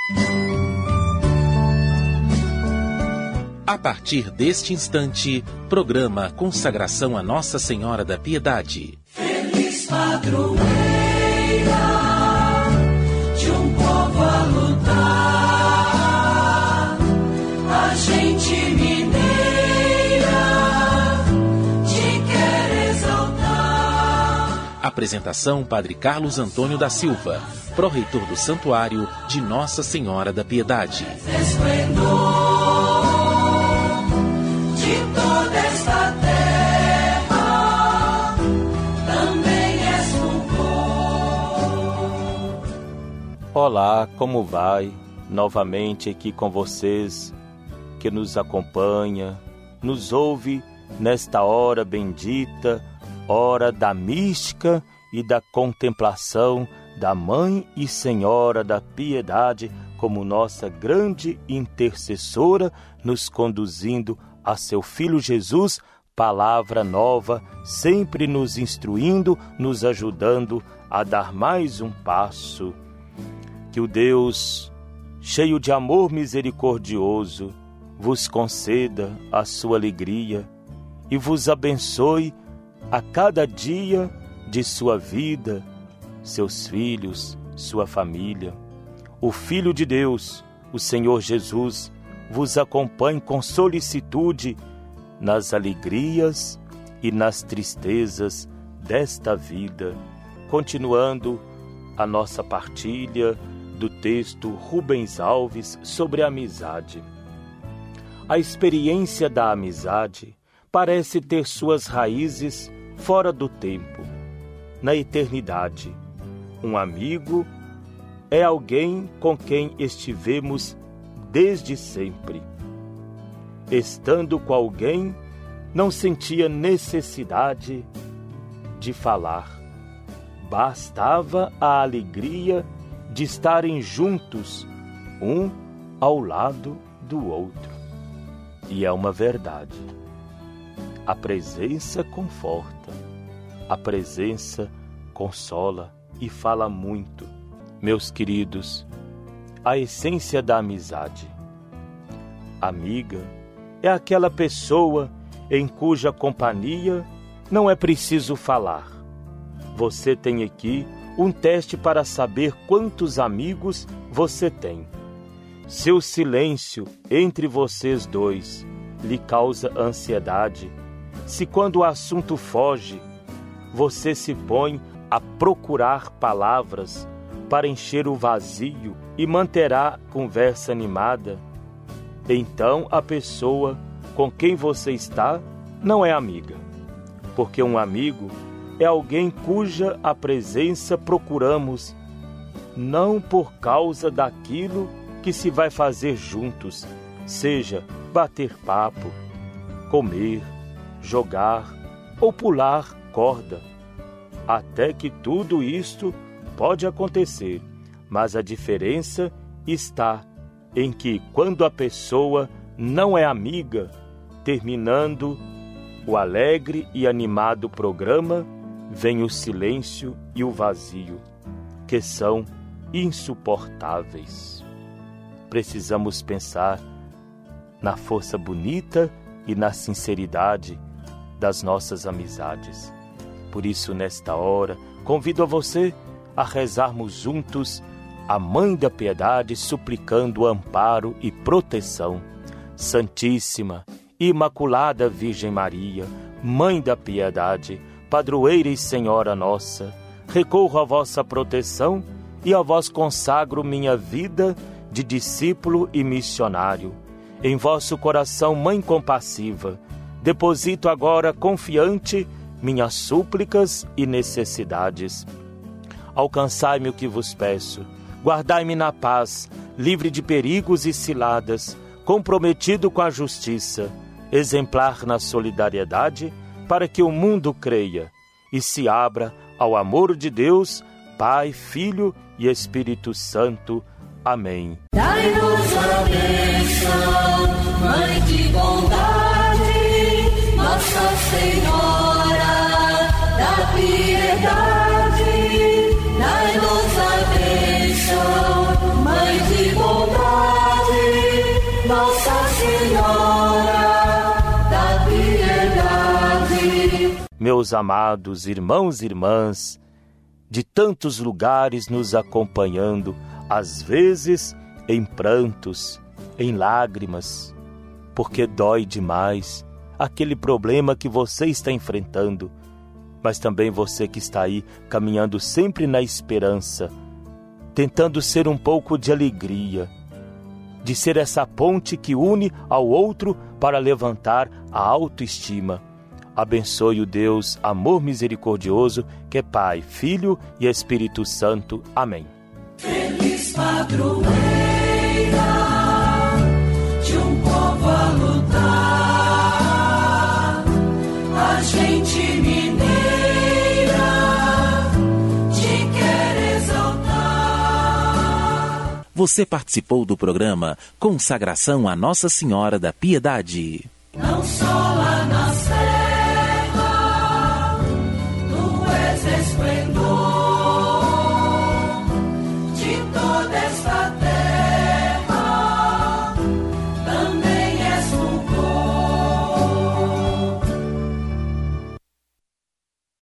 A partir deste instante, programa Consagração a Nossa Senhora da Piedade. Feliz padroeira de um povo a lutar, a gente mineira te quer exaltar. Apresentação: Padre Carlos Antônio da Silva, pró-reitor do Santuário de Nossa Senhora da Piedade. Esplendor de toda esta terra, também és fulgor. Olá, como vai? Novamente aqui com vocês, que nos acompanha, nos ouve nesta hora bendita, hora da mística e da contemplação da Mãe e Senhora da Piedade, como nossa grande intercessora, nos conduzindo a seu Filho Jesus, palavra nova, sempre nos instruindo, nos ajudando a dar mais um passo. Que o Deus, cheio de amor misericordioso, vos conceda a sua alegria e vos abençoe a cada dia de sua vida, seus filhos, sua família. O Filho de Deus, o Senhor Jesus, vos acompanhe com solicitude nas alegrias e nas tristezas desta vida. Continuando a nossa partilha do texto Rubens Alves sobre a amizade. A experiência da amizade parece ter suas raízes fora do tempo, na eternidade. Um amigo é alguém com quem estivemos desde sempre. Estando com alguém, não sentia necessidade de falar. Bastava a alegria de estarem juntos, um ao lado do outro. E é uma verdade. A presença conforta, a presença consola e fala muito. Meus queridos, a essência da amizade. Amiga é aquela pessoa em cuja companhia não é preciso falar. Você tem aqui um teste para saber quantos amigos você tem. Seu silêncio entre vocês dois lhe causa ansiedade. Se quando o assunto foge, você se põe a procurar palavras para encher o vazio e manterá conversa animada, então a pessoa com quem você está não é amiga, porque um amigo é alguém cuja a presença procuramos, não por causa daquilo que se vai fazer juntos, seja bater papo, comer, jogar ou pular corda, até que tudo isto pode acontecer, mas a diferença está em que quando a pessoa não é amiga, terminando o alegre e animado programa, vem o silêncio e o vazio, que são insuportáveis. Precisamos pensar na força bonita e na sinceridade das nossas amizades. Por isso, nesta hora, convido a você a rezarmos juntos a Mãe da Piedade, suplicando amparo e proteção. Santíssima, Imaculada Virgem Maria, Mãe da Piedade, Padroeira e Senhora nossa, recorro à vossa proteção e a vós consagro minha vida de discípulo e missionário. Em vosso coração, Mãe compassiva, deposito agora confiante minhas súplicas e necessidades. Alcançai-me o que vos peço, guardai-me na paz, livre de perigos e ciladas, comprometido com a justiça, exemplar na solidariedade, para que o mundo creia e se abra ao amor de Deus, Pai, Filho e Espírito Santo. Amém. Dai-nos a bênção, Mãe de bondade, Nossa Senhora da Piedade. Dai-nos a bênção, Mãe de bondade, meus amados irmãos e irmãs, de tantos lugares nos acompanhando, às vezes em prantos, em lágrimas, porque dói demais aquele problema que você está enfrentando, mas também você que está aí caminhando sempre na esperança, tentando ser um pouco de alegria, de ser essa ponte que une ao outro para levantar a autoestima. Abençoe o Deus, amor misericordioso, que é Pai, Filho e Espírito Santo. Amém. Feliz padroeira de um povo a lutar, a gente mineira te quer exaltar. Você participou do programa Consagração a Nossa Senhora da Piedade. Não só